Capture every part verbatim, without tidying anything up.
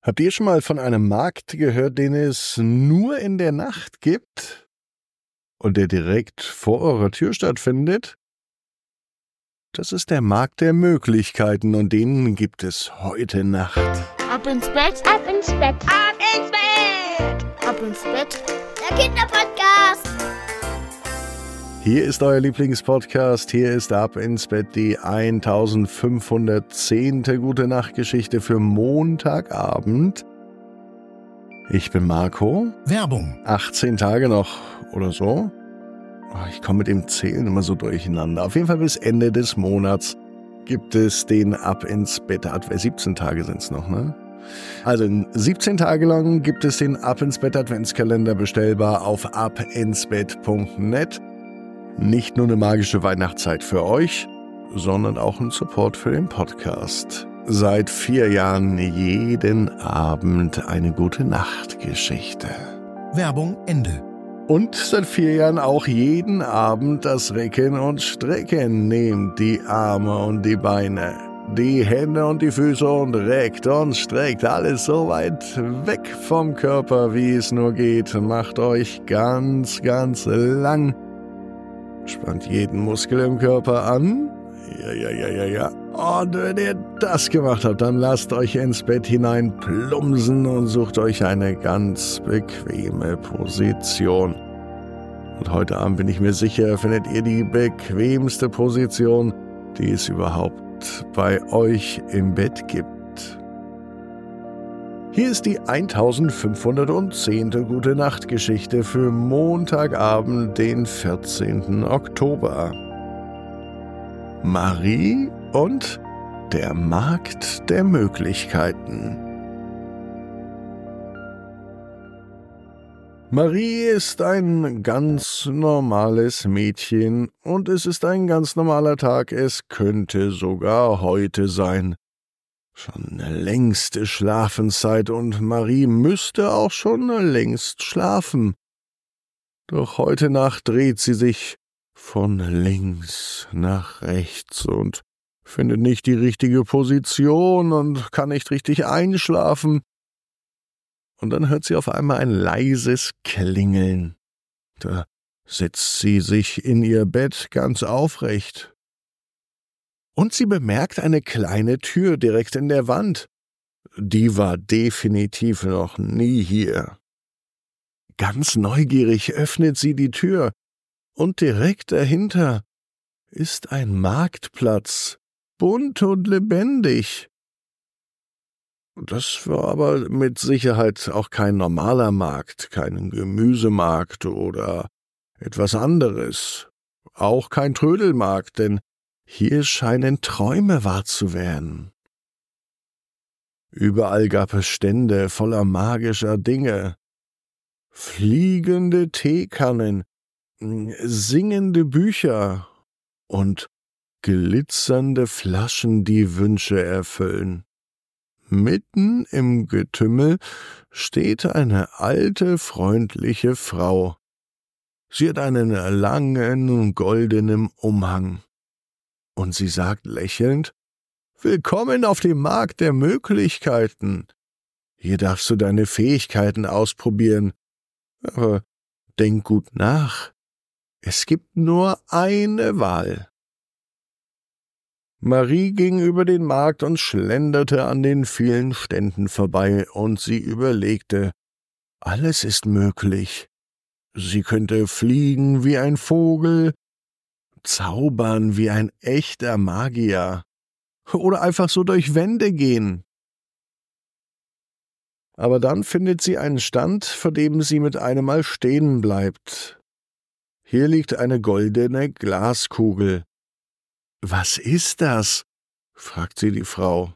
Habt ihr schon mal von einem Markt gehört, den es nur in der Nacht gibt und der direkt vor eurer Tür stattfindet? Das ist der Markt der Möglichkeiten und den gibt es heute Nacht. Ab ins Bett, Ab ins Bett, ab ins Bett, ab ins Bett. der Kinderpodcast. Hier ist euer Lieblingspodcast, hier ist Ab ins Bett, die eintausendfünfhundertzehnte Gute-Nacht-Geschichte für Montagabend. Ich bin Marco. Werbung. achtzehn Tage noch oder so. Oh, ich komme mit dem Zählen immer so durcheinander. Auf jeden Fall bis Ende des Monats gibt es den Ab ins Bett. siebzehn Tage sind es noch, ne? Also siebzehn Tage lang gibt es den Ab ins Bett Adventskalender bestellbar auf abinsbett punkt net. Nicht nur eine magische Weihnachtszeit für euch, sondern auch ein Support für den Podcast. Seit vier Jahren jeden Abend eine Gute-Nacht-Geschichte. Werbung Ende. Und seit vier Jahren auch jeden Abend das Recken und Strecken. Nehmt die Arme und die Beine, die Hände und die Füße und reckt und streckt alles so weit weg vom Körper, wie es nur geht. Macht euch ganz, ganz lang. Spannt jeden Muskel im Körper an. Ja, ja, ja, ja, ja. Und wenn ihr das gemacht habt, dann lasst euch ins Bett hinein plumpsen und sucht euch eine ganz bequeme Position. Und heute Abend bin ich mir sicher, findet ihr die bequemste Position, die es überhaupt bei euch im Bett gibt. Hier ist die eintausendfünfhundertzehnte Gute-Nacht-Geschichte für Montagabend, den vierzehnten Oktober. Marie und der Markt der Möglichkeiten. Marie ist ein ganz normales Mädchen und es ist ein ganz normaler Tag, es könnte sogar heute sein. Schon längste Schlafenszeit und Marie müsste auch schon längst schlafen. Doch heute Nacht dreht sie sich von links nach rechts und findet nicht die richtige Position und kann nicht richtig einschlafen. Und dann hört sie auf einmal ein leises Klingeln. Da setzt sie sich in ihr Bett ganz aufrecht. Und sie bemerkt eine kleine Tür direkt in der Wand. Die war definitiv noch nie hier. Ganz neugierig öffnet sie die Tür. Und direkt dahinter ist ein Marktplatz, bunt und lebendig. Das war aber mit Sicherheit auch kein normaler Markt, kein Gemüsemarkt oder etwas anderes. Auch kein Trödelmarkt, denn hier scheinen Träume wahr zu werden. Überall gab es Stände voller magischer Dinge. Fliegende Teekannen, singende Bücher und glitzernde Flaschen, die Wünsche erfüllen. Mitten im Getümmel steht eine alte, freundliche Frau. Sie hat einen langen, goldenen Umhang. Und sie sagt lächelnd: »Willkommen auf dem Markt der Möglichkeiten. Hier darfst du deine Fähigkeiten ausprobieren. Aber denk gut nach. Es gibt nur eine Wahl.« Marie ging über den Markt und schlenderte an den vielen Ständen vorbei, und sie überlegte: Alles ist möglich. Sie könnte fliegen wie ein Vogel, zaubern wie ein echter Magier oder einfach so durch Wände gehen. Aber dann findet sie einen Stand, vor dem sie mit einem Mal stehen bleibt. Hier liegt eine goldene Glaskugel. »Was ist das?« fragt sie die Frau.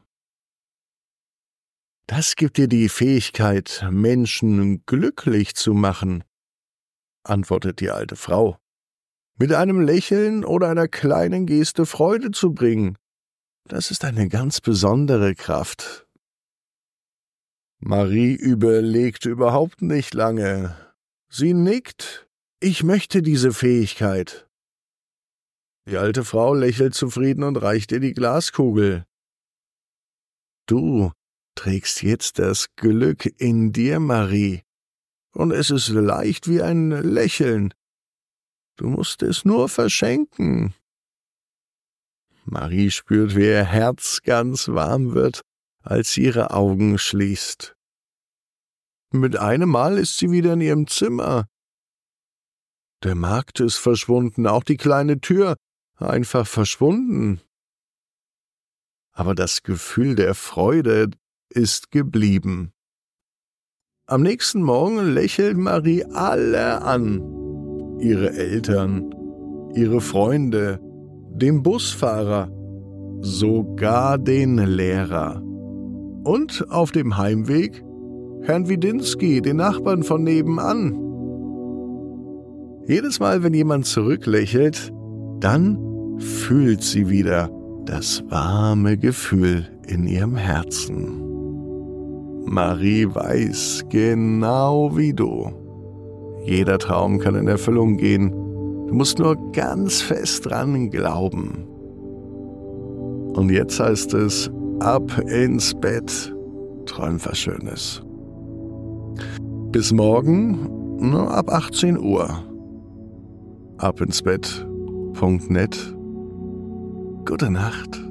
»Das gibt dir die Fähigkeit, Menschen glücklich zu machen«, antwortet die alte Frau. »Mit einem Lächeln oder einer kleinen Geste Freude zu bringen. Das ist eine ganz besondere Kraft.« Marie überlegt überhaupt nicht lange. Sie nickt. »Ich möchte diese Fähigkeit.« Die alte Frau lächelt zufrieden und reicht ihr die Glaskugel. »Du trägst jetzt das Glück in dir, Marie, und es ist leicht wie ein Lächeln. Du musst es nur verschenken. Marie spürt, wie ihr Herz ganz warm wird, als sie ihre Augen schließt. Mit einem Mal ist sie wieder in ihrem Zimmer. Der Markt ist verschwunden, auch die kleine Tür einfach verschwunden. Aber das Gefühl der Freude ist geblieben. Am nächsten Morgen lächelt Marie alle an. Ihre Eltern, ihre Freunde, den Busfahrer, sogar den Lehrer. Und auf dem Heimweg Herrn Widinski, den Nachbarn von nebenan. Jedes Mal, wenn jemand zurücklächelt, dann fühlt sie wieder das warme Gefühl in ihrem Herzen. Marie weiß, genau wie du. Jeder Traum kann in Erfüllung gehen. Du musst nur ganz fest dran glauben. Und jetzt heißt es, ab ins Bett, träum was Schönes. Bis morgen, nur ab achtzehn Uhr. Ab ins Bett Punkt net. Gute Nacht.